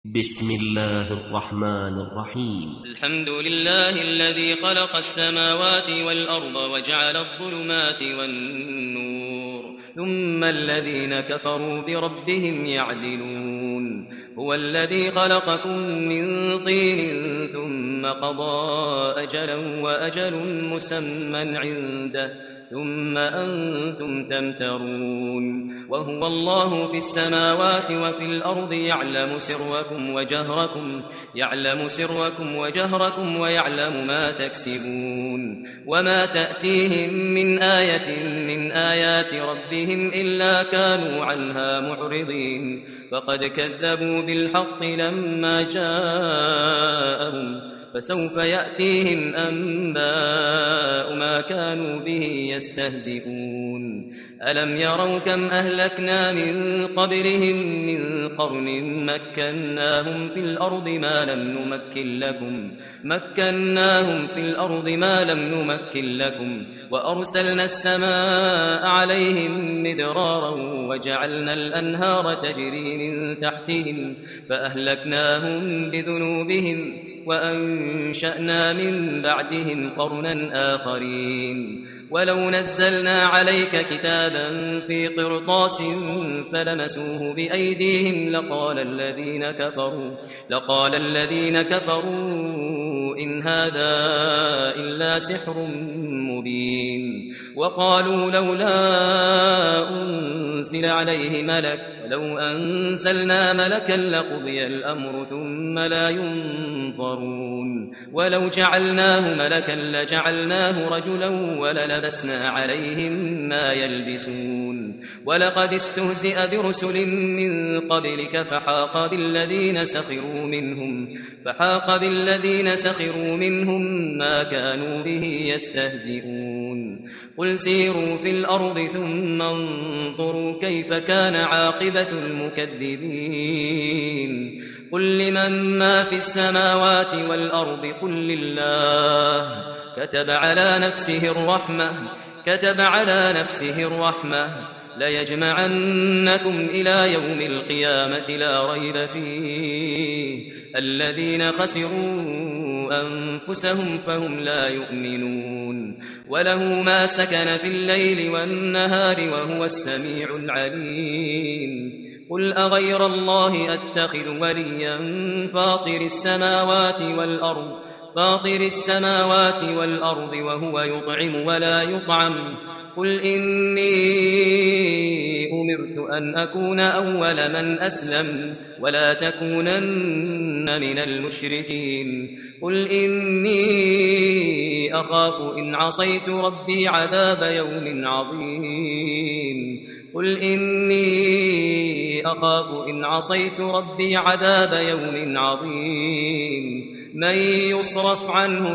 بسم الله الرحمن الرحيم. الحمد لله الذي خلق السماوات والأرض وجعل الظلمات والنور ثم الذين كفروا بربهم يعدلون. هو الذي خلقكم من طين ثم قضى أجلا وأجل مسمى عنده ثم أنتم تمترون. وهو الله في السماوات وفي الأرض يعلم سركم وجهركم ويعلم ما تكسبون. وما تأتيهم من آية من آيات ربهم إلا كانوا عنها معرضين. فقد كذبوا بالحق لما جاءهم فسوف يأتيهم أنباء ما كانوا به يستهزئون. ألم يروا كم أهلكنا من قبلهم من قرن مكناهم في الأرض ما لم نمكن لكم وأرسلنا السماء عليهم مدرارا وجعلنا الأنهار تجري من تحتهم فأهلكناهم بذنوبهم وأنشأنا من بعدهم قرنا آخرين. ولو نزلنا عليك كتابا في قرطاس فلمسوه بأيديهم لقال الذين كفروا إن هذا إلا سحر مبين. وقالوا لولا أنزل عليه ملك لو أنزلنا ملكا لقضي الأمر ثم لا ينظرون. ولو جعلناه ملكا لجعلناه رجلا وللبسنا عليهم ما يلبسون. ولقد استهزئ برسل من قبلك فحاق بالذين سخروا منهم ما كانوا به يستهزئون. قل سيروا في الأرض ثم انظروا كيف كان عاقبة المكذبين. قل لمن ما في السماوات والأرض قل لله كتب على نفسه الرحمة ليجمعنكم إلى يوم القيامة لا ريب فيه. الذين خسروا أنفسهم فهم لا يؤمنون. وله ما سكن في الليل والنهار وهو السميع العليم. قل أغير الله أتخذ وليا فاطر السماوات والأرض وهو يطعم ولا يطعم. قل إني أمرت أن أكون أول من أسلم ولا تكونن من المشركين. قل إني أخاف إن عصيت ربي عذاب يوم عظيم. من يصرف عنه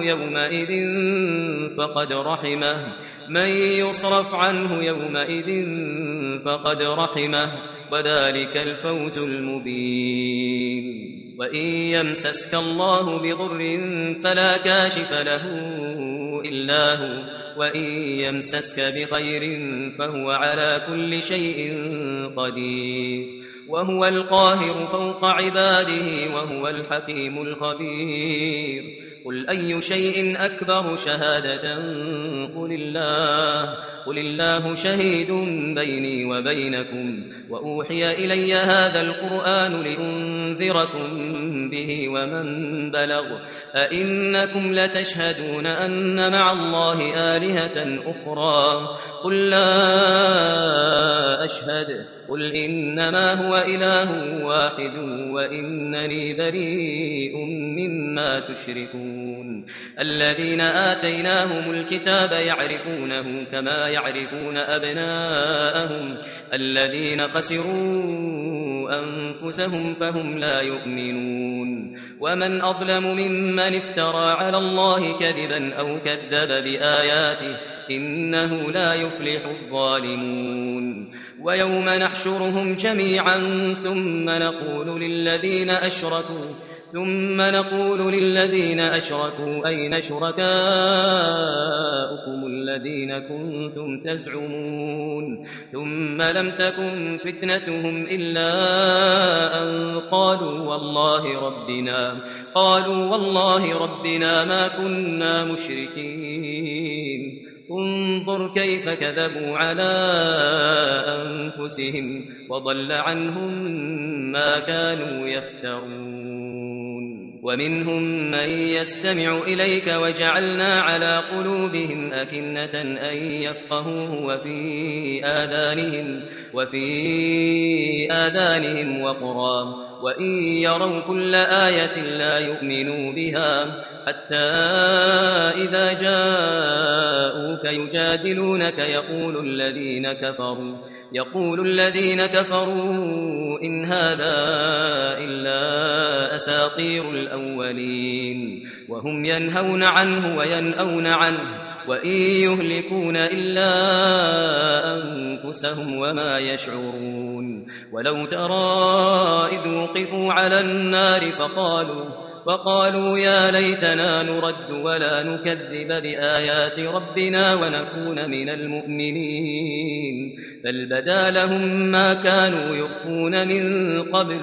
يومئذ فقد رحمه وذلك الفوز المبين. وإن يمسسك الله بضر فلا كاشف له إلا هو وإن يمسسك بخير فهو على كل شيء قدير. وهو القاهر فوق عباده وهو الحكيم الخبير. قل أي شيء أكبر شهادة قل الله شهيد بيني وبينكم. وأوحي إلي هذا القرآن لأنذركم به ومن بلغ. أئنكم لتشهدون أن مع الله آلهة أخرى قل لا أشهد. قل إنما هو إله واحد وإنني بريء مما تشركون. الذين آتيناهم الكتاب يعرفونه كما يعرفون أبناءهم الذين خسروا أنفسهم فهم لا يؤمنون. ومن أظلم ممن افترى على الله كذبا أو كذب بآياته إنه لا يفلح الظالمون. ويوم نحشرهم جميعا ثم نقول ثم نقول للذين أشركوا أين شركاؤكم الذين كنتم تزعمون ثم لم تكن فتنتهم إلا أن قالوا والله ربنا ما كنا مشركين انظر كيف كذبوا على أنفسهم وضل عنهم ما كانوا يفترون ومنهم من يستمع إليك وجعلنا على قلوبهم أكنة أن يفقهوه وفي آذانهم وقرا وإن يروا كل آية لا يؤمنوا بها حتى إذا جاءوك يجادلونك يقول الذين كفروا إن هذا إلا أساطير الأولين وهم ينهون عنه وينأون عنه وإن يهلكون إلا أنفسهم وما يشعرون ولو ترى إذ وقفوا على النار فقالوا يا ليتنا نرد ولا نكذب بآيات ربنا ونكون من المؤمنين بل بدا لهم ما كانوا يخفون من قبل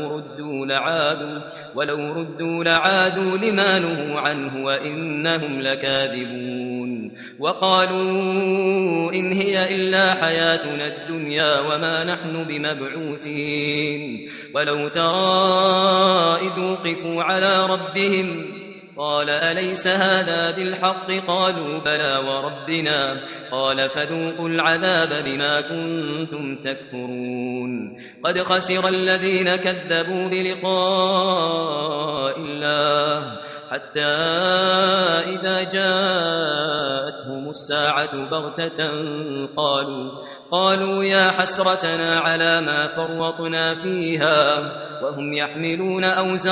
ولو ردوا لعادوا لما نهوا عنه وإنهم لكاذبون وقالوا إن هي إلا حياتنا الدنيا وما نحن بمبعوثين ولو ترى إذ وقفوا على ربهم قال أليس هذا بالحق قالوا بلى وربنا قال فذوقوا العذاب بما كنتم تكفرون قد خسر الذين كذبوا بلقاء الله حتى إذا جاءتهم الساعة بغتة قالوا يا حسرتنا على ما فرطنا فيها وهم يحملون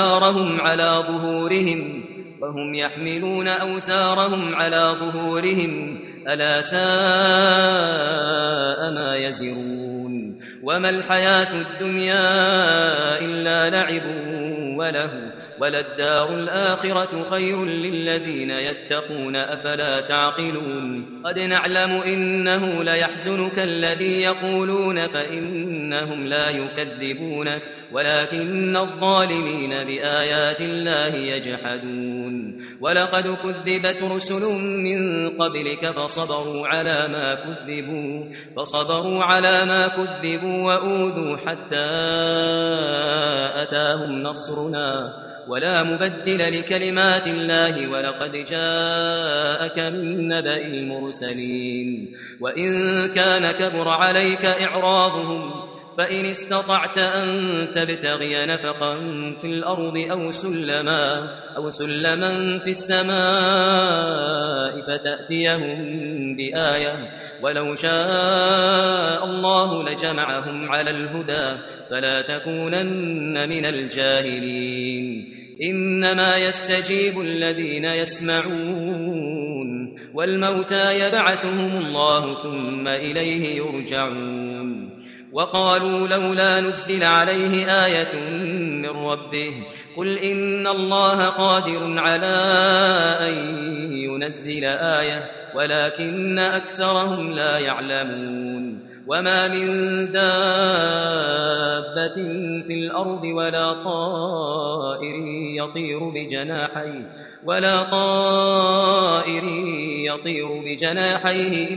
أوزارهم على ظهورهم ألا ساء ما يزرون وما الحياة الدنيا إلا لعب وله وللدار الآخرة خير للذين يتقون أفلا تعقلون قد نعلم إنه ليحزنك الذي يقولون فإنهم لا يكذبونك ولكن الظالمين بآيات الله يجحدون ولقد كذبت رسل من قبلك فصبروا على ما كذبوا وأوذوا حتى أتاهم نصرنا ولا مبدل لكلمات الله ولقد جاءك من نبأ المرسلين وإن كان كبر عليك إعراضهم فإن استطعت أن تبتغي نفقا في الأرض أو سلما في السماء فتأتيهم بآية ولو شاء الله لجمعهم على الهدى فلا تكونن من الجاهلين إنما يستجيب الذين يسمعون والموتى يبعثهم الله ثم إليه يرجعون وقالوا لولا نزل عليه آية من ربه قل إن الله قادر على أن ينزل آية ولكن أكثرهم لا يعلمون وما من دابة في الأرض ولا طائر يطير بجناحيه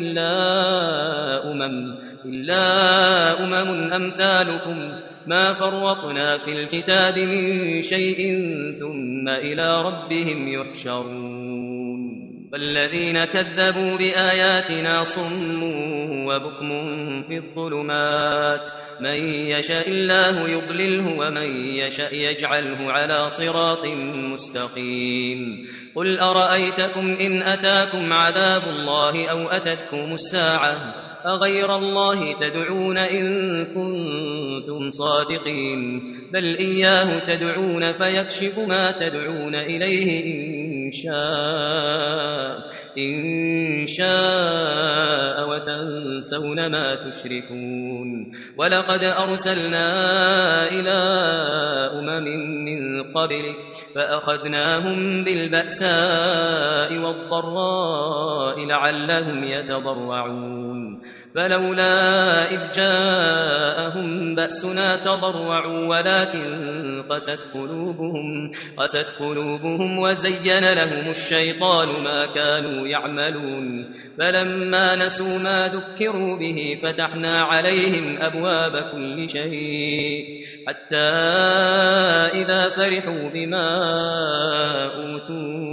إلا أمم أمثالكم ما فرطنا في الكتاب من شيء ثم إلى ربهم يحشرون والذين كذبوا بآياتنا صم وبكم في الظلمات من يشاء الله يضلله ومن يشاء يجعله على صراط مستقيم قل أرأيتكم إن أتاكم عذاب الله أو أتتكم الساعة أغير الله تدعون إن كنتم صادقين بل إياه تدعون فيكشف ما تدعون إليه إن إن شاء وتنسون ما تشركون. ولقد أرسلنا إلى أمم من قبلك فأخذناهم بالبأساء والضراء لعلهم يتضرعون فلولا إذ جاءهم بأسنا تضرعوا ولكن قست قلوبهم وزين لهم الشيطان ما كانوا يعملون فلما نسوا ما ذكروا به فتحنا عليهم أبواب كل شيء حتى إذا فرحوا بما أوتوا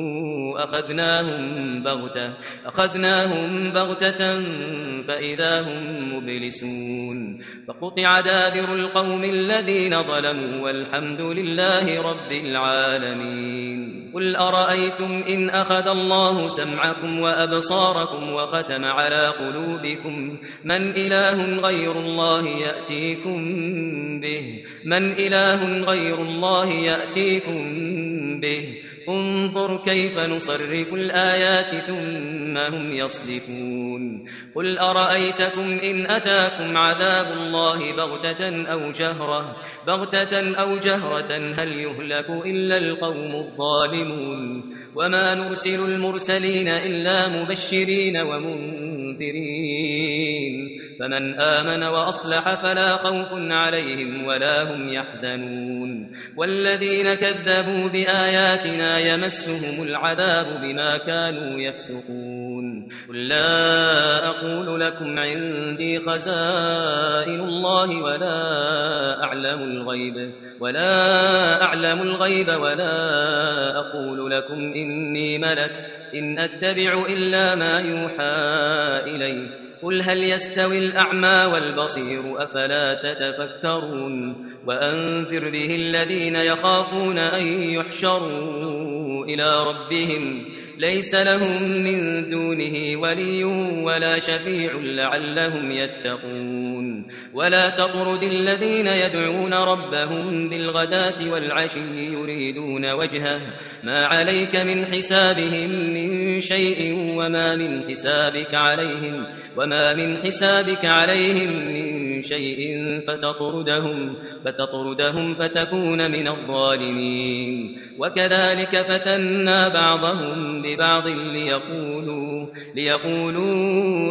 أخذناهم بغتة فإذا هم مبلسون فقطع دابر القوم الذين ظلموا والحمد لله رب العالمين. قل أرأيتم إن أخذ الله سمعكم وأبصاركم وختم على قلوبكم من إله غير الله يأتيكم به انظر كيف نصرف الآيات ثم هم يصدفون. قل أرأيتكم إن أتاكم عذاب الله بغتة أو جهرة هل يهلك إلا القوم الظالمون. وما نرسل المرسلين إلا مبشرين ومنذرين فمن آمن وأصلح فلا خوف عليهم ولا هم يحزنون. والذين كذبوا بآياتنا يمسهم العذاب بما كانوا يفسقون. قل لا أقول لكم عندي خزائن الله ولا أعلم الغيب ولا أقول لكم إني ملك إن أتبع إلا ما يوحى إلي. قل هل يستوي الأعمى والبصير أفلا تتفكرون. وأنذر به الذين يخافون أن يحشروا إلى ربهم ليس لهم من دونه ولي ولا شفيع لعلهم يتقون. ولا تطرد الذين يدعون ربهم بالغداة والعشي يريدون وجهه ما عليك من حسابهم من شيء وما من حسابك عليهم من شيء فتطردهم فتكون من الظالمين. وكذلك فتنا بعضهم ببعض ليقولوا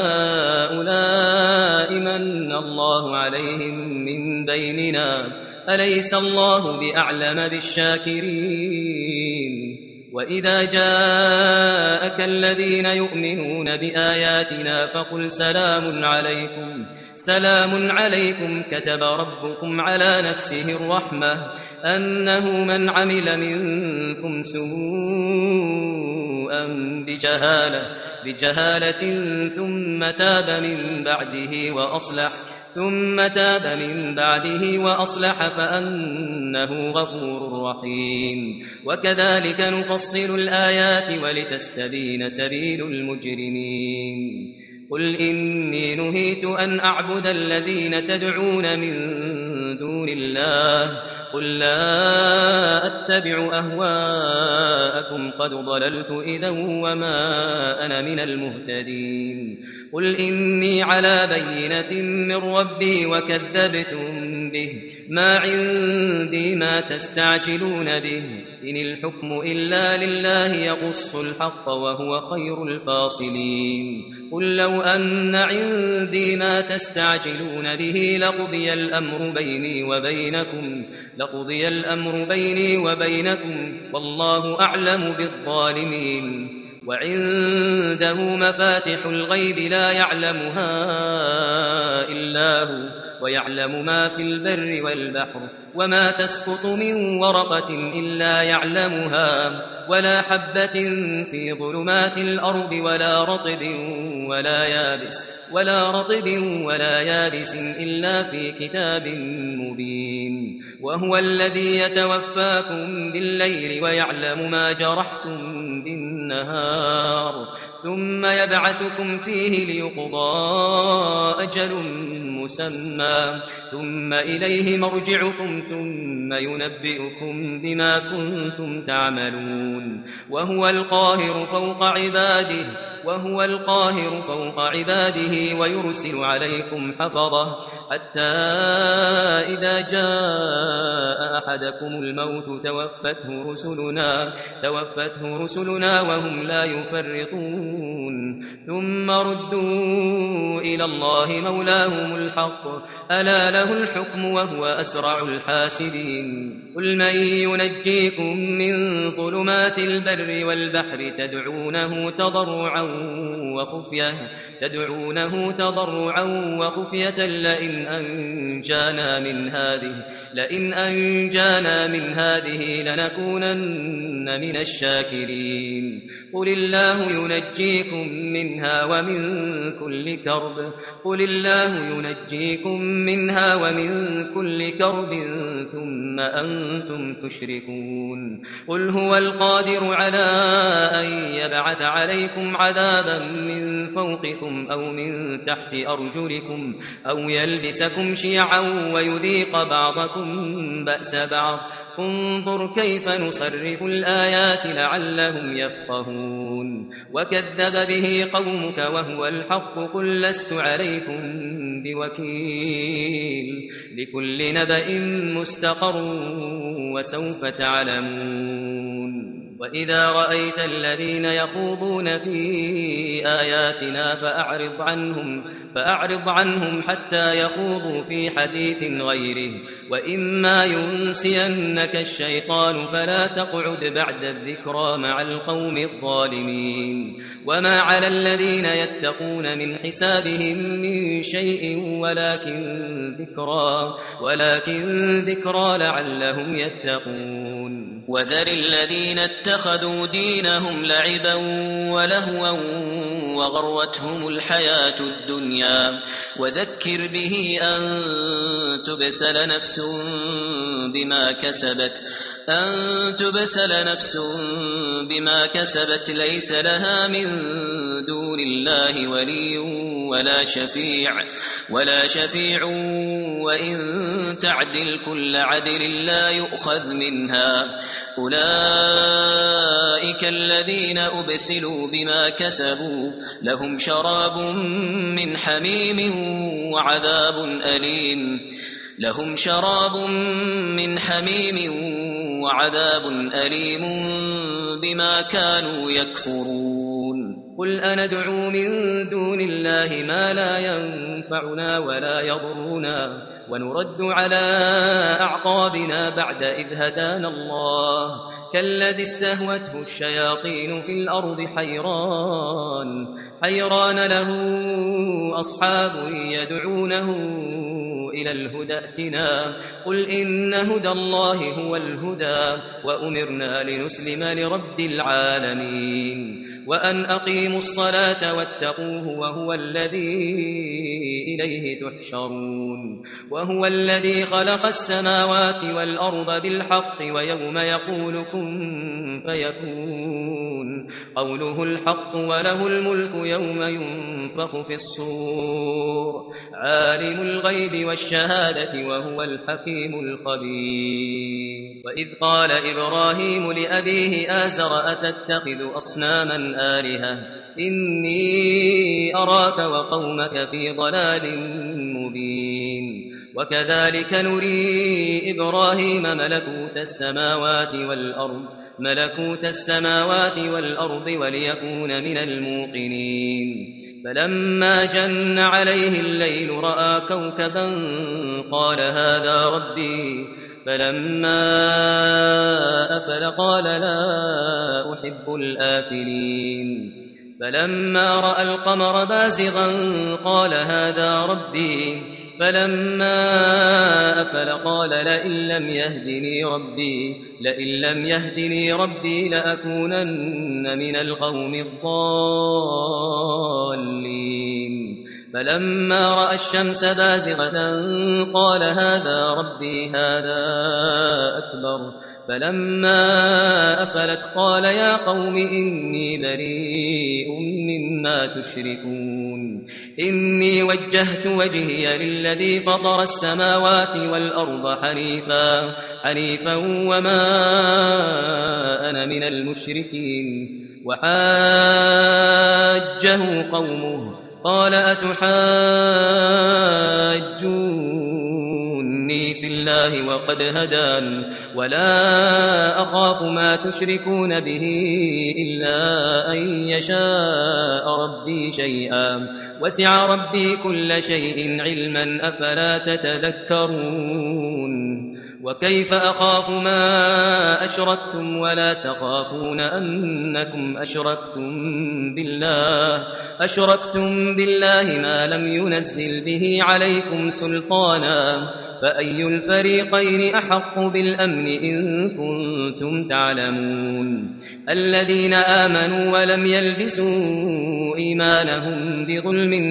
أهؤلاء من الله عليهم من بيننا أليس الله بأعلم بالشاكرين. وإذا جاءك الذين يؤمنون بآياتنا فقل سلام عليكم كتب ربكم على نفسه الرحمة أنه من عمل منكم سوءا بجهالة ثم تاب من بعده وأصلح فأنه غفور رحيم. وكذلك نفصل الآيات ولتستبين سبيل المجرمين. قل إني نهيت أن أعبد الذين تدعون من دون الله قل لا أتبع أهواءكم قد ضللت إذا وما أنا من المهتدين. قل إني على بينة من ربي وكذبتم به ما عندي ما تستعجلون به إن الحكم إلا لله يقص الحق وهو خير الفاصلين. قل لو أن عندي ما تستعجلون به لقضي الأمر بيني وبينكم والله أعلم بالظالمين. وعنده مفاتح الغيب لا يعلمها إلا هو ويعلم ما في البر والبحر وما تسقط من ورقة إلا يعلمها ولا حبة في ظلمات الأرض ولا رطب ولا يابس إلا في كتاب مبين. وهو الذي يتوفاكم بالليل ويعلم ما جرحتم بالنهار ثم يبعثكم فيه ليقضى أجل مسمى ثم إليه مرجعكم ثم ينبئكم بما كنتم تعملون وهو القاهر فوق عباده ويرسل عليكم حفظه حتى إذا جاء أحدكم الموت توفته رسلنا وهم لا يفرطون ثم ردوا إلى الله مولاهم الحق ألا له الحكم وهو أسرع الحاسبين قل من ينجيكم من ظلمات البر والبحر تدعونه تضرعا وخفية لئن أنجانا من هذه لنكونن من الشاكرين قل الله ينجيكم منها ومن كل كرب ثم أنتم تشركون قل هو القادر على أن يبعث عليكم عذابا من فوقكم أو من تحت أرجلكم أو يلبسكم شيعا ويذيق بعضكم بأس بعض انظر كيف نصرف الآيات لعلهم يفقهون وكذب به قومك وهو الحق قل لست عليكم بوكيل لكل نبأ مستقر وسوف تعلمون وإذا رأيت الذين يخوضون في آياتنا فأعرض عنهم حتى يخوضوا في حديث غيره وإما ينسينك الشيطان فلا تقعد بعد الذكرى مع القوم الظالمين وما على الذين يتقون من حسابهم من شيء ولكن ذكرى لعلهم يتقون وذر الذين اتخذوا دينهم لعبا ولهوا وغرتهم الحياة الدنيا وذكر به أن تبسل نفس بما كسبت ليس لها من دون الله ولي ولا شفيع وإن تعدل كل عدل لا يؤخذ منها أولئك الذين أبسلوا بما كسبوا لهم شراب من حميم وعذاب أليم بما كانوا يكفرون قل أندعو من دون الله ما لا ينفعنا ولا يضرنا ونرد على أعقابنا بعد إذ هدانا الله كالذي استهوته الشياطين في الأرض حيران له أصحاب يدعونه إلى الهدى ائتنا قل إن هدى الله هو الهدى وأمرنا لنسلم لرب العالمين وأن أقيموا الصلاة واتقوه وهو الذي إليه تحشرون وهو الذي خلق السماوات والأرض بالحق ويوم يقول كن فيكون قوله الحق وله الملك يوم ينفخ في الصور عالم الغيب والشهادة وهو الحكيم الخبير وإذ قال إبراهيم لأبيه آزر أتتخذ أصناما آلهة إني أراك وقومك في ضلال مبين وكذلك نري إبراهيم ملكوت السماوات والأرض وليكون من الموقنين فلما جن عليه الليل رأى كوكبا قال هذا ربي فلما أفل قال لا أحب الآفلين فلما رأى القمر بازغا قال هذا ربي فلما أفل قال لئن لم يهدني ربي لأكونن من القوم الضالين فلما رأى الشمس بازغة قال هذا ربي هذا أكبر فلما أفلت قال يا قوم إني بريء مما تشركون إني وجهت وجهي للذي فطر السماوات والأرض حنيفا وما أنا من المشركين. وحاجه قومه قال أتحاجوني في الله وقد هدان ولا أخاف ما تشركون به إلا أن يشاء ربي شيئا وسع ربي كل شيء علما أفلا تتذكرون. وكيف أخاف ما أشركتم ولا تخافون أنكم أشركتم بالله ما لم ينزل به عليكم سلطانا فأي الفريقين أحق بالأمن إن كنتم تعلمون. الذين آمنوا ولم يلبسوا إيمانهم بظلم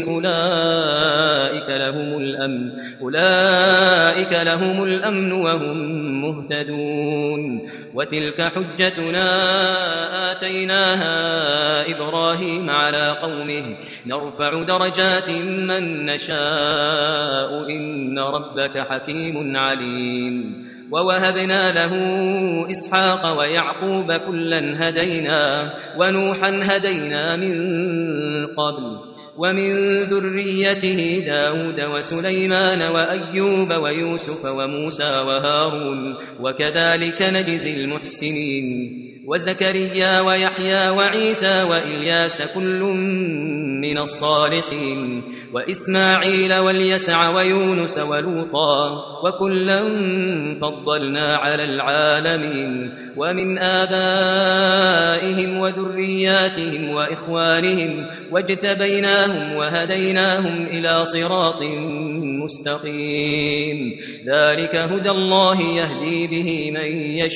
أولئك لهم الأمن وهم مهتدون. وتلك حجتنا آتيناها إبراهيم على قومه نرفع درجات من نشاء إن ربك حكيم عليم. ووهبنا له إسحاق ويعقوب كلا هدينا ونوحا هدينا من قبل ومن ذريته داود وسليمان وأيوب ويوسف وموسى وهارون وكذلك نجزي المحسنين. وزكريا ويحيى وعيسى وإلياس كل من الصالحين وإسماعيل واليسع ويونس ولوطا وكلا فضلنا على العالمين. ومن آبائهم وذرياتهم وإخوانهم واجتبيناهم وهديناهم إلى صراط مستقيم. ذلك هدى الله يهدي به من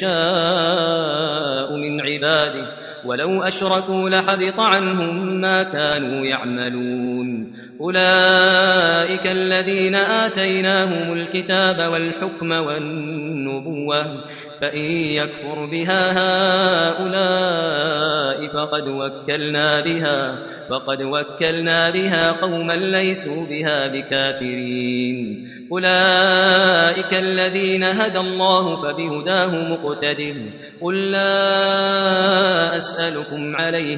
يشاء من عباده ولو أشركوا لحبط عنهم ما كانوا يعملون. أولئك الذين آتيناهم الكتاب والحكم والنبوة فإن يكفر بها هؤلاء فقد وكلنا بها قوما ليسوا بها بكافرين. أولئك الذين هدى الله فبهداه مقتده قل لا أسألكم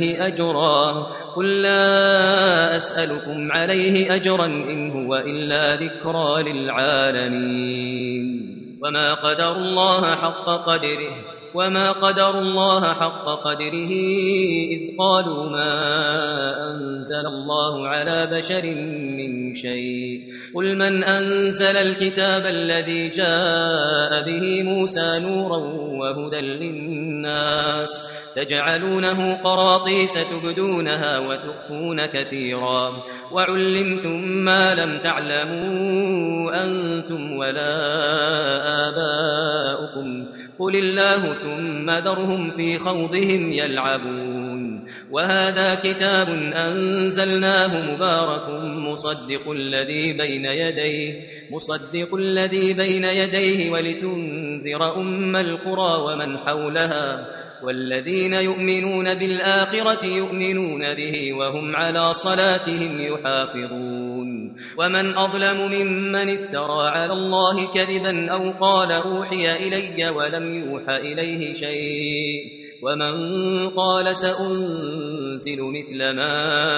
عليه أجرا إن هو إلا ذكرى للعالمين. وما قدروا الله حق قدره إذ قالوا ما أنزل الله على بشر من شيء قل من أنزل الكتاب الذي جاء به موسى نورا وهدى للناس تجعلونه قراطيس تبدونها وتخفون كثيرا وعلمتم ما لم تعلموا أنتم ولا آباؤكم قل الله ثم ذرهم في خوضهم يلعبون. وهذا كتاب أنزلناه مبارك مصدق الذي بين يديه ولتنذر أم القرى ومن حولها والذين يؤمنون بالآخرة يؤمنون به وهم على صلاتهم يحافظون. ومن أظلم ممن افترى على الله كذبا أو قال أوحي إلي ولم يوحى إليه شيء ومن قال سأنزل مثل ما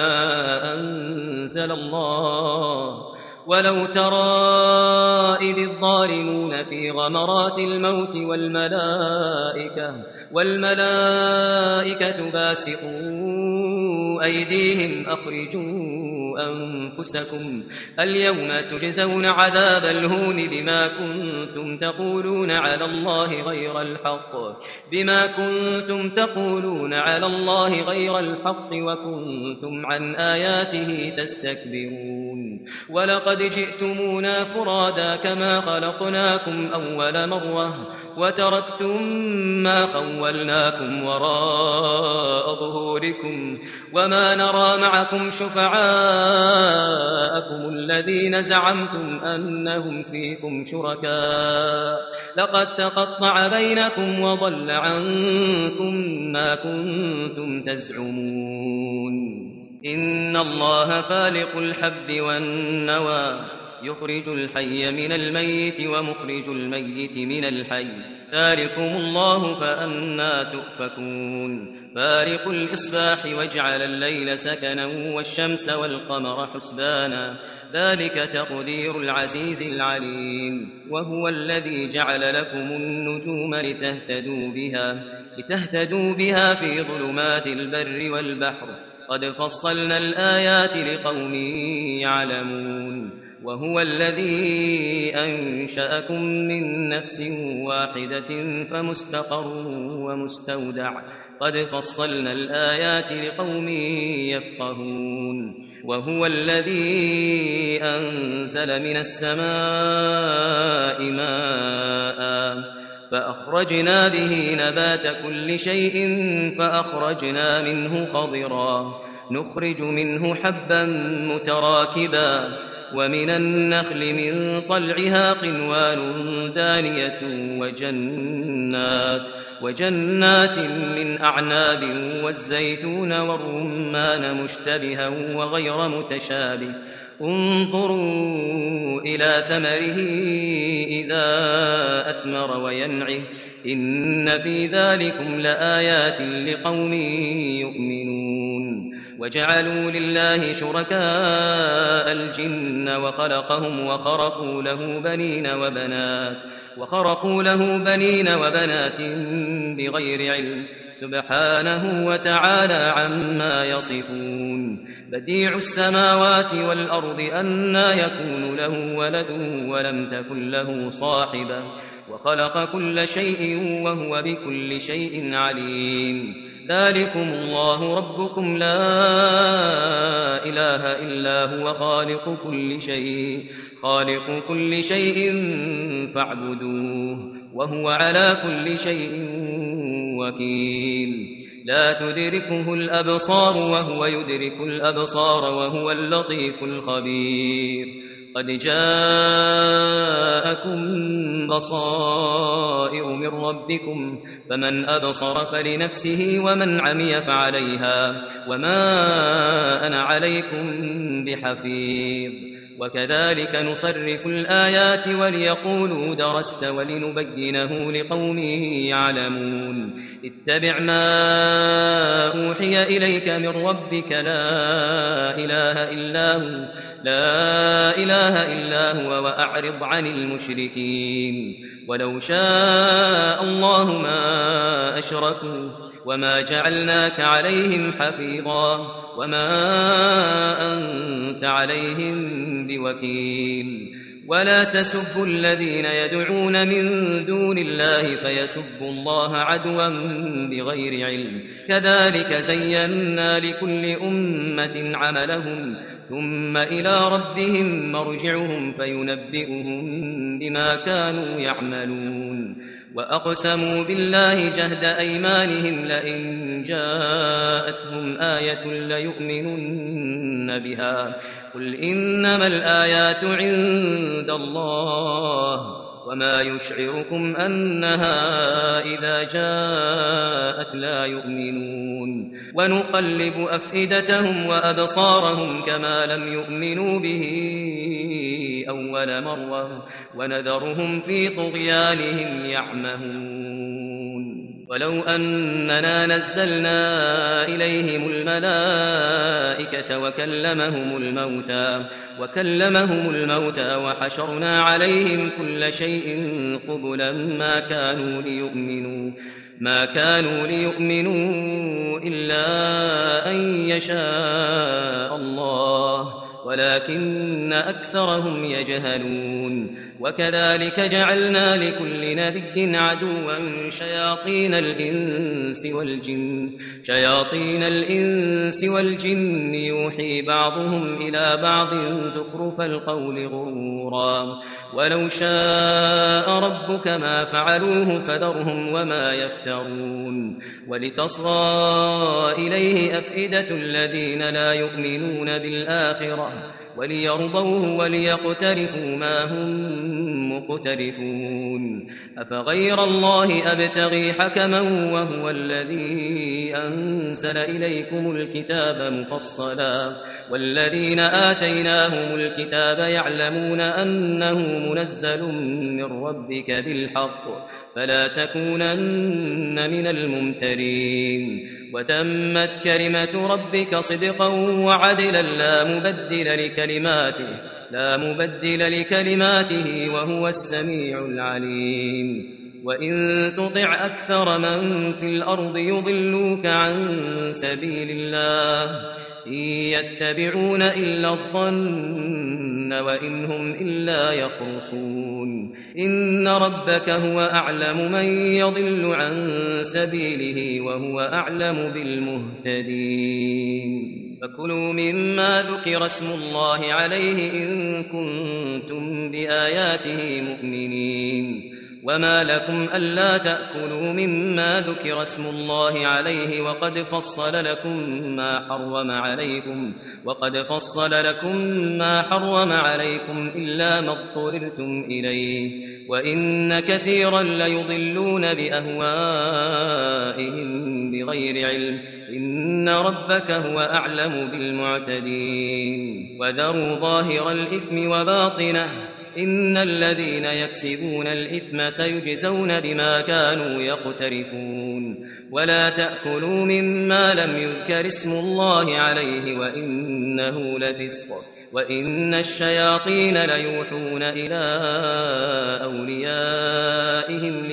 أنزل الله. ولو ترى إذ الظالمون في غمرات الموت والملائكة باسطوا أيديهم أخرجوا أنفسكم اليوم تجزون عذاب الهون بما كنتم تقولون على الله غير الحق وكنتم عن آياته تستكبرون. ولقد جئتمونا فرادا كما خلقناكم أول مرة وتركتم ما خولناكم وراء ظهوركم وما نرى معكم شفعاءكم الذين زعمتم أنهم فيكم شركاء لقد تقطع بينكم وضل عنكم ما كنتم تزعمون. إن الله فالق الحب والنوى يخرج الحي من الميت ومخرج الميت من الحي ذلكم الله فأنى تؤفكون فالق الإصباح وجعل الليل سكنا والشمس والقمر حسبانا ذلك تقدير العزيز العليم وهو الذي جعل لكم النجوم لتهتدوا بها في ظلمات البر والبحر قد فصلنا الآيات لقوم يعلمون وهو الذي أنشأكم من نفس واحدة فمستقر ومستودع قد فصلنا الآيات لقوم يفقهون وهو الذي أنزل من السماء ماء فأخرجنا به نبات كل شيء فأخرجنا منه خضرا نخرج منه حبا متراكبا ومن النخل من طلعها قنوان دانية وجنات من أعناب والزيتون والرمان مشتبها وغير متشابه انظروا إلى ثمره إذا أثمر وينعه إن في ذلكم لآيات لقوم يؤمنون وجعلوا لله شركاء الجن وخلقهم وخرقوا له بنين وبنات بغير علم سبحانه وتعالى عما يصفون بديع السماوات والأرض أنى يكون له ولد ولم تكن له صاحبة وخلق كل شيء وهو بكل شيء عليم ذلكم الله ربكم لا إله إلا هو خالق كل شيء فاعبدوه وهو على كل شيء وكيل لا تدركه الأبصار وهو يدرك الأبصار وهو اللطيف الخبير قد جاءكم بصائر من ربكم فمن أبصر فلنفسه ومن عمي فعليها وما أنا عليكم بحفيظ وكذلك نصرف الآيات وليقولوا درست ولنبينه لقوم يعلمون اتبع ما أوحي إليك من ربك لا إله إلا هو وأعرض عن المشركين ولو شاء الله ما أشركوا وما جعلناك عليهم حفيظا وما أنت عليهم بوكيل ولا تسبوا الذين يدعون من دون الله فيسبوا الله عدوا بغير علم كذلك زينا لكل أمة عملهم ثم إلى ربهم مرجعهم فينبئهم بما كانوا يعملون وأقسموا بالله جهد أيمانهم لئن جاءتهم آية ليؤمنن بها قل إنما الآيات عند الله وما يشعركم أنها إذا جاءت لا يؤمنون ونقلب أفئدتهم وأبصارهم كما لم يؤمنوا به أول مرة ونذرهم في طغيانهم يعمهون ولو أننا نزلنا إليهم الملائكة وكلمهم الموتى وحشرنا عليهم كل شيء قبلا ما كانوا ليؤمنوا إلا أن يشاء الله ولكن أكثرهم يجهلون وكذلك جعلنا لكل نبي عدوا شياطين الإنس والجن يوحي بعضهم إلى بعض زخرف القول غرورا ولو شاء ربك ما فعلوه فذرهم وما يفترون ولتصغى إليه أفئدة الذين لا يؤمنون بالآخرة وليرضوه وليقترفوا ما هم مقترفون أفغير الله أبتغي حكما وهو الذي أنزل إليكم الكتاب مفصلا والذين آتيناهم الكتاب يعلمون أنه منزل من ربك بالحق فلا تكونن من الممترين وتمت كلمة ربك صدقا وعدلا لا مبدل لكلماته وهو السميع العليم وإن تطع أكثر من في الأرض يضلوك عن سبيل الله إن يتبعون إلا الظن وإن هم إلا يخرصون إن ربك هو أعلم من يضل عن سبيله وهو أعلم بالمهتدين فكلوا مما ذكر اسم الله عليه إن كنتم بآياته مؤمنين وما لكم ألا تأكلوا مما ذكر اسم الله عليه وقد فصل لكم ما حرم عليكم إلا ما اضطررتم إليه وإن كثيرا ليضلون بأهوائهم بغير علم إن ربك هو أعلم بالمعتدين وذروا ظاهر الإثم وباطنه إن الذين يكسبون الإثم سيجزون بما كانوا يقترفون ولا تأكلوا مما لم يذكر اسم الله عليه وإنه لفسق وإن الشياطين ليوحون إلى أوليائهم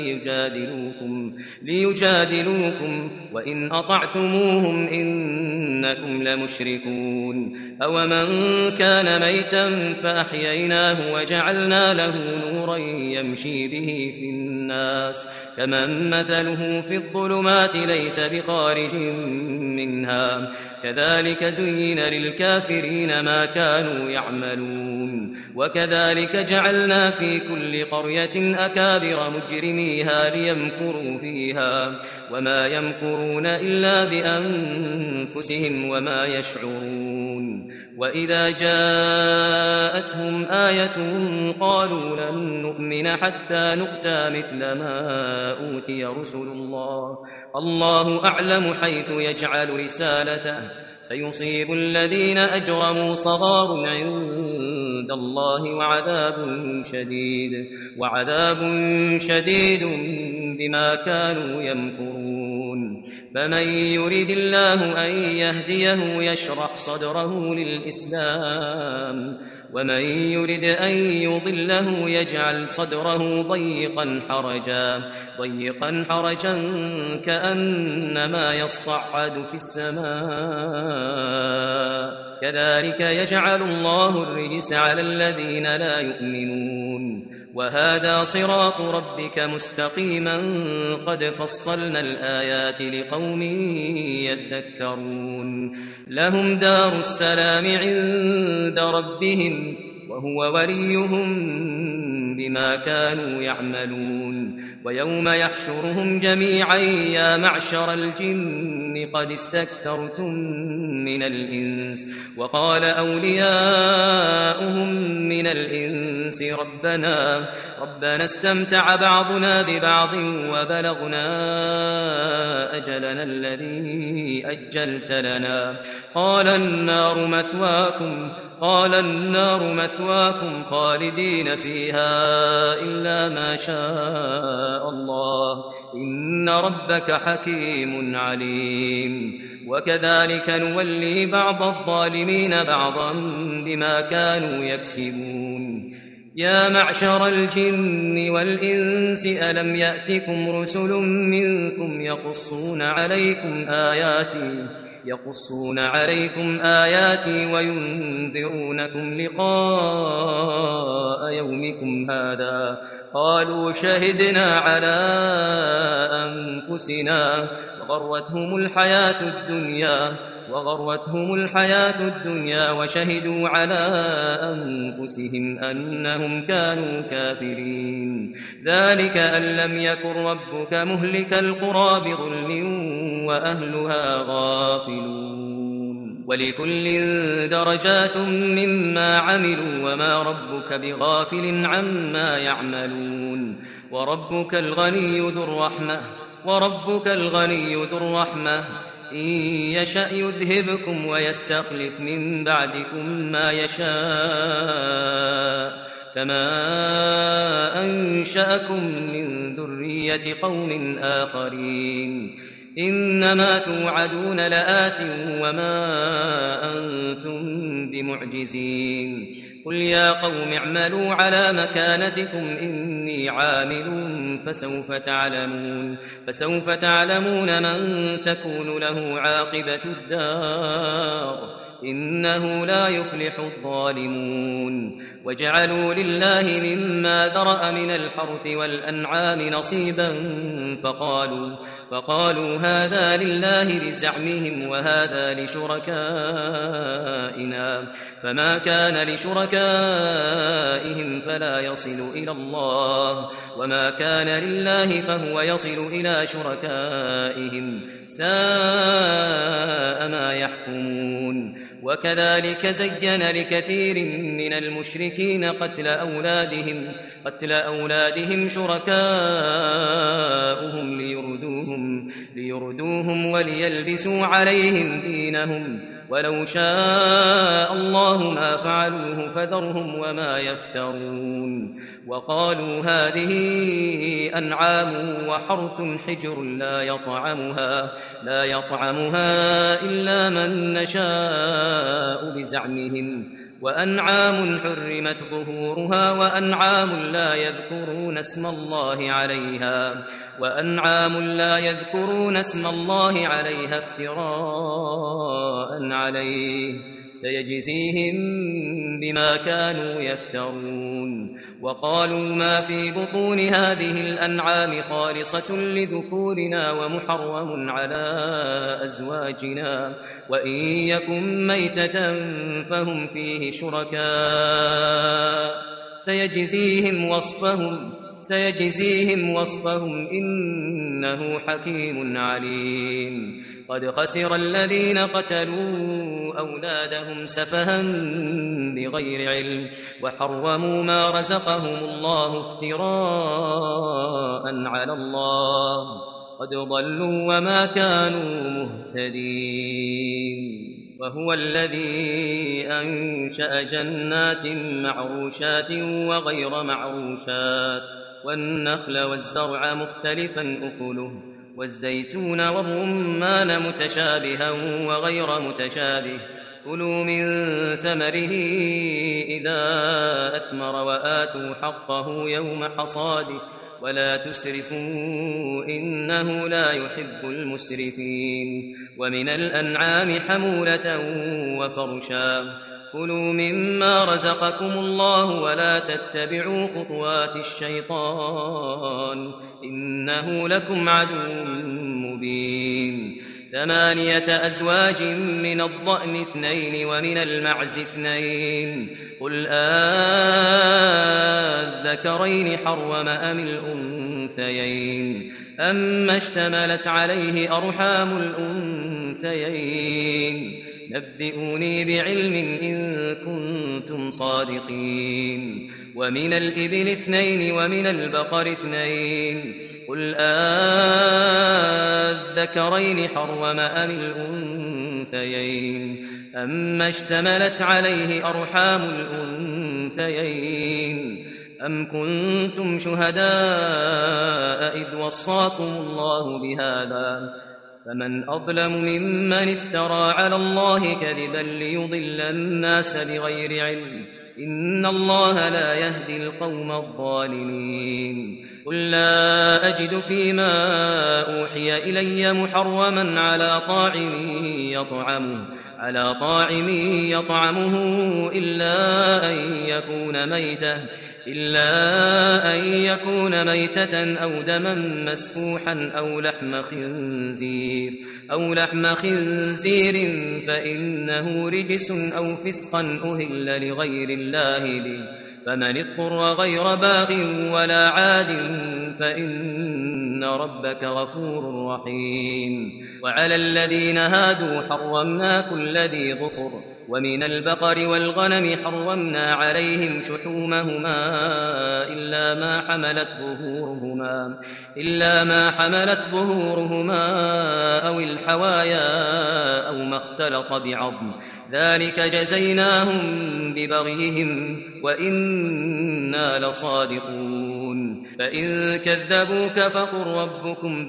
ليجادلوكم وإن أطعتموهم إنكم لمشركون أومن كان ميتا فأحييناه وجعلنا له نورا يمشي به في الناس كمن مثله في الظلمات ليس بخارج منها كذلك زين للكافرين ما كانوا يعملون وكذلك جعلنا في كل قرية أكابر مجرميها ليمكروا فيها وما يمكرون إلا بأنفسهم وما يشعرون وإذا جاءتهم آية قالوا لن نؤمن حتى نؤتى مثل ما أوتي رسل الله أعلم حيث يجعل رسالته سيصيب الذين أجرموا صغار عند الله وعذاب شديد بما كانوا يمكرون فمن يريد الله أن يهديه يشرح صدره للإسلام ومن يريد أن يضله يجعل صدره ضيقا حرجا كأنما يصعد في السماء كذلك يجعل الله الرجس على الذين لا يؤمنون وهذا صراط ربك مستقيما قد فصلنا الآيات لقوم يذكرون لهم دار السلام عند ربهم وهو وليهم بما كانوا يعملون ويوم يحشرهم جميعا يا معشر الجن قد استكثرتم من الإنس وقال أولياؤهم من الإنس ربنا استمتع بعضنا ببعض وبلغنا أجلنا الذي أجلت لنا قال النار مثواكم خالدين فيها إلا ما شاء الله إن ربك حكيم عليم وكذلك نولي بعض الظالمين بعضا بما كانوا يكسبون يا معشر الجن والإنس ألم يأتكم رسل منكم يقصون عليكم آياتي وينذرونكم لقاء يومكم هذا قالوا شهدنا على أنفسنا وغرتهم الحياة الدنيا وشهدوا على أنفسهم أنهم كانوا كافرين ذلك أن لم يكن ربك مهلك القرى بظلم وأهلها غافلون ولكل درجات مما عملوا وما ربك بغافل عما يعملون وربك الغني ذو الرحمة إن يشأ يذهبكم ويستخلف من بعدكم ما يشاء كما أنشأكم من ذرية قوم آخرين إنما توعدون لآت وما أنتم بمعجزين قل يا قوم اعملوا على مكانتكم إني عامل فسوف تعلمون من تكون له عاقبة الدار إنه لا يفلح الظالمون وجعلوا لله مما ذرأ من الحرث والأنعام نصيبا فقالوا هذا لله بزعمهم وهذا لشركائنا فما كان لشركائهم فلا يصل إلى الله وما كان لله فهو يصل إلى شركائهم ساء ما يحكمون وكذلك زين لكثير من المشركين قتل أولادهم شركاؤهم ليردوهم وليلبسوا عليهم دينهم ولو شاء الله ما فعلوه فذرهم وما يفترون وقالوا هذه أنعام وحرث حجر لا يطعمها إلا من نشاء بزعمهم وأنعام حرمت ظهورها وأنعام لا يذكرون اسم الله عليها افتراء عليه سيجزيهم بما كانوا يفترون وقالوا ما في بطون هذه الأنعام خالصة لذكورنا ومحرم على أزواجنا وإن يكن ميتة فهم فيه شركاء سيجزيهم وصفهم إنه حكيم عليم قد خسر الذين قتلوا أولادهم سفها بغير علم وحرموا ما رزقهم الله افتراء على الله قد ضلوا وما كانوا مهتدين وهو الذي أنشأ جنات معروشات وغير معروشات والنخل والزرع مختلفا أكله والزيتون والرمان متشابها وغير متشابه كلوا من ثمره إذا أثمر وآتوا حقه يوم حصاده ولا تسرفوا إنه لا يحب المسرفين ومن الأنعام حمولة وفرشا كلوا مما رزقكم الله ولا تتبعوا خطوات الشيطان إنه لكم عدو مبين 8 أزواج من الضأن 2 ومن المعز 2 قل الذكرين حرم أم الأنثيين أما اشتملت عليه أرحام الأنثيين نبئوني بعلم إن كنتم صادقين ومن الإبل 2 ومن البقر 2 قل الذكرين حرم أم الأنثيين أما اشتملت عليه أرحام الأنثيين أم كنتم شهداء إذ وصاكم الله بهذا فمن أظلم ممن افترى على الله كذبا ليضل الناس بغير علم إن الله لا يهدي القوم الظالمين قل لا أجد فيما أوحي إلي محرما على طاعم يطعمه إلا أن يكون ميتة أو دما مسفوحا أو لحم خنزير فإنه رجس أو فسقا أهل لغير الله به فمن اضطر غير باغ ولا عاد فإن إن ربك غفور رحيم. وعلى الذين هادوا حرمنا كل ذي ظفر، ومن البقر والغنم حرمنا عليهم شحومهما إلا ما حملت ظهورهما أو الحوايا أو ما اختلط بعظم، ذلك جزيناهم ببغيهم وإنا لصادقون. فإن كذبوك فقل ربكم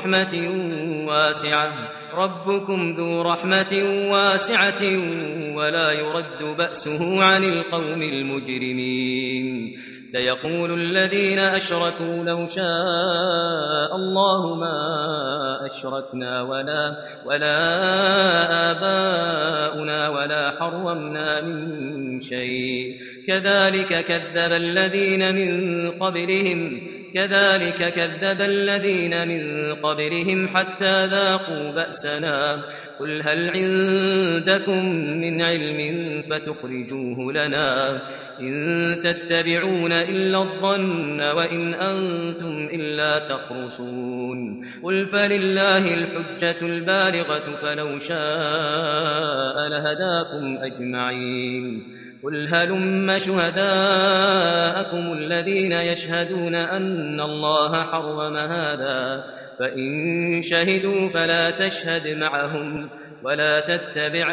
ذو رحمة واسعة ولا يرد بأسه عن القوم المجرمين. سيقول الذين أشركوا لو شاء الله ما أشركنا ولا آباؤنا ولا حرمنا من شيء كذلك كذب الذين من قبلهم حتى ذاقوا بأسنا. قل هل عندكم من علم فتخرجوه لنا؟ إن تتبعون إلا الظن وإن أنتم إلا تخرصون. قل فلله الحجة البالغة فلو شاء لهداكم أجمعين. قل هلم شهداءكم الذين يشهدون أن الله حرم هذا، فإن شهدوا فلا تشهد معهم ولا تتبع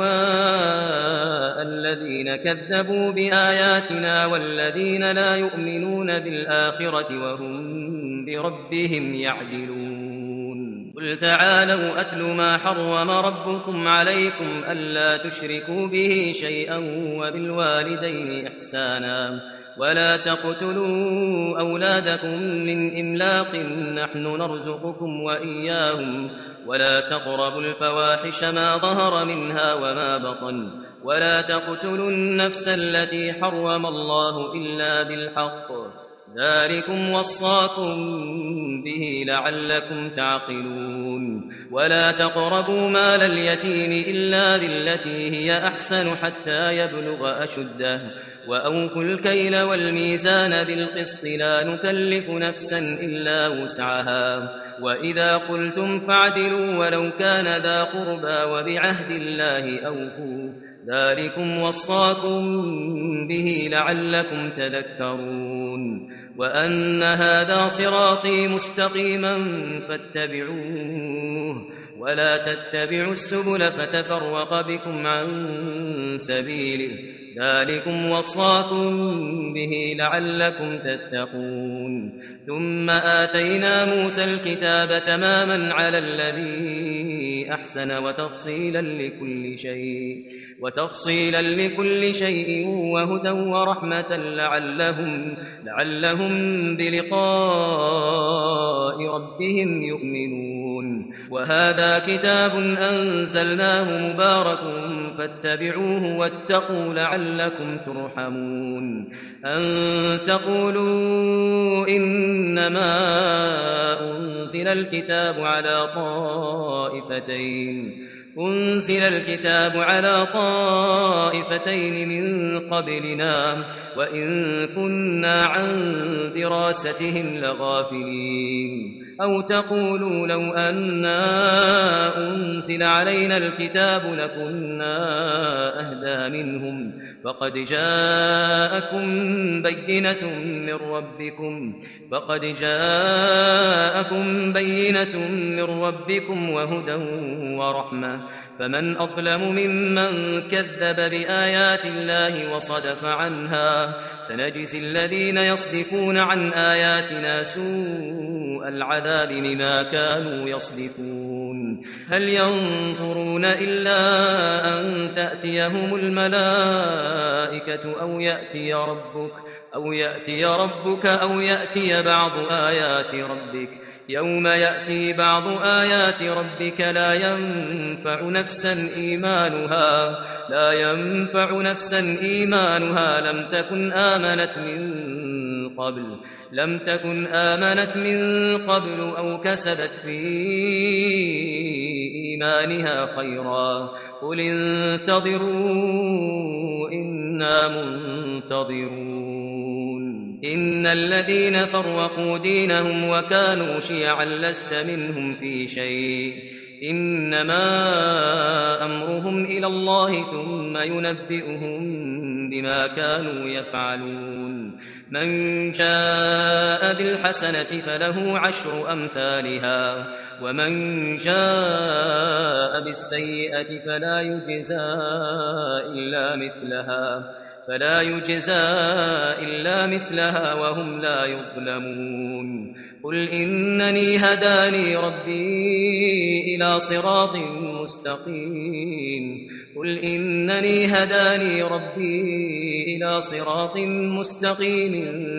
أهواء الذين كذبوا بآياتنا والذين لا يؤمنون بالآخرة وهم بربهم يعدلون. قل تعالوا أتل ما حرم ربكم عليكم ألا تشركوا به شيئا وبالوالدين إحسانا ولا تقتلوا أولادكم من إملاق نحن نرزقكم وإياهم ولا تقربوا الفواحش ما ظهر منها وما بطن ولا تقتلوا النفس التي حرم الله إلا بالحق ذلكم وصاكم به لعلكم تعقلون. ولا تقربوا مال اليتيم إلا بالتي هي أحسن حتى يبلغ أشده وأوفوا الكيل والميزان بالقسط لا نكلف نفسا إلا وسعها وإذا قلتم فاعدلوا ولو كان ذا قربى وبعهد الله أوفوا ذلكم وصاكم به لعلكم تذكرون. وأن هذا صراطي مستقيما فاتبعوه ولا تتبعوا السبل فتفرق بكم عن سبيله ذلكم وصاكم به لعلكم تتقون. ثم آتينا موسى الكتاب تماما على الذي أحسن وتفصيلا لكل شيء وهدى ورحمة لعلهم بلقاء ربهم يؤمنون. وهذا كتاب أنزلناه مبارك فاتبعوه واتقوا لعلكم ترحمون. أن تقولوا إنما أنزل الكتاب على طائفتين من قبلنا وإن كنا عن دراستهم لغافلين. أو تقولوا لو أنا أنزل علينا الكتاب لكنا أهدى منهم فقد جاءكم بينة من ربكم وهدى ورحمة فمن أظلم ممن كذب بآيات الله وصدف عنها. سنجزي الذين يصدفون عن آياتنا سوء العذاب بما كانوا يصدفون. هل ينظرون إلا أن تأتيهم الملائكة أو يأتي ربك أو يأتي بعض آيات ربك. يوم يأتي بعض آيات ربك لا ينفع نفسا إيمانها لم تكن آمنت من قبل أو كسبت في إيمانها خيرا. قل انتظروا إنا منتظرون. إن الذين فرقوا دينهم وكانوا شيعا لست منهم في شيء إنما أمرهم إلى الله ثم ينبئهم بما كانوا يفعلون من جاء بالحسنة فله 10 أمثالها ومن جاء بالسيئة فلا يجزى إلا مثلها وهم لا يظلمون قل إنني هداني ربي إلى صراط مستقيم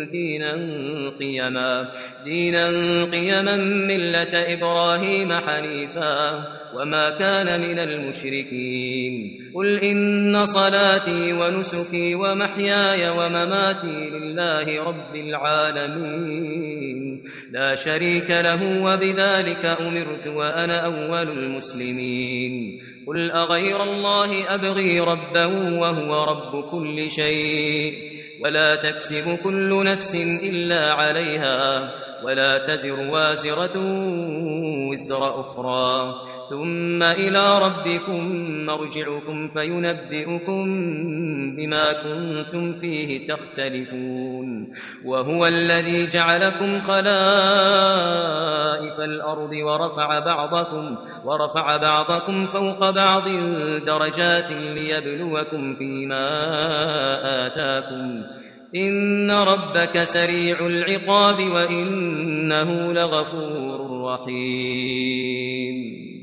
دينا قيما ملة إبراهيم حنيفا وما كان من المشركين قل إن صلاتي ونسكي ومحياي ومماتي لله رب العالمين لا شريك له وبذلك أمرت وأنا أول المسلمين قل أغير الله أبغي ربا وهو رب كل شيء ولا تكسب كل نفس إلا عليها ولا تزر وازرة وزر أخرى ثم إلى ربكم مرجعكم فينبئكم بما كنتم فيه تختلفون وهو الذي جعلكم خلائف الأرض ورفع بعضكم فوق بعض درجات ليبلوكم فيما آتاكم إن ربك سريع العقاب وإنه لغفور رحيم